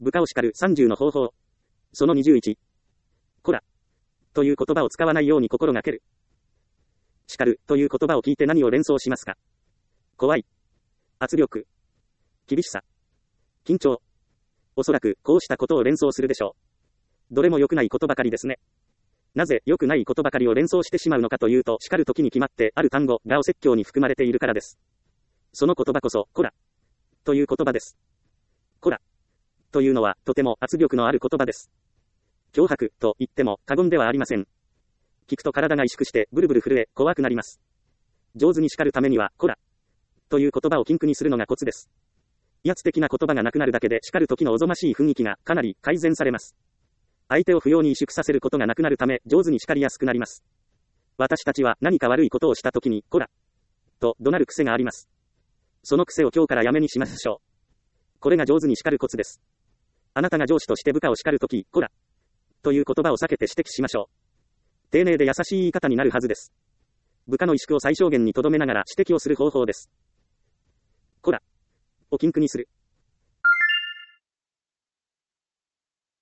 部下を叱る30の方法。その21。こら。という言葉を使わないように心がける。叱るという言葉を聞いて何を連想しますか？怖い。圧力。厳しさ。緊張。おそらくこうしたことを連想するでしょう。どれも良くないことばかりですね。なぜ良くないことばかりを連想してしまうのかというと、叱るときに決まってある単語がお説教に含まれているからです。その言葉こそ、こら。という言葉です。こら。というのはとても圧力のある言葉です。脅迫と言っても過言ではありません。聞くと体が萎縮してブルブル震え怖くなります。上手に叱るためには、こら。という言葉を禁句にするのがコツです。威圧的な言葉がなくなるだけで叱る時のおぞましい雰囲気がかなり改善されます。相手を不要に萎縮させることがなくなるため上手に叱りやすくなります。私たちは何か悪いことをした時に、こら。と怒鳴る癖があります。その癖を今日からやめにしましょう。これが上手に叱るコツです。あなたが上司として部下を叱るとき、こら。という言葉を避けて指摘しましょう。丁寧で優しい言い方になるはずです。部下の萎縮を最小限に留めながら指摘をする方法です。こら。を禁句にする。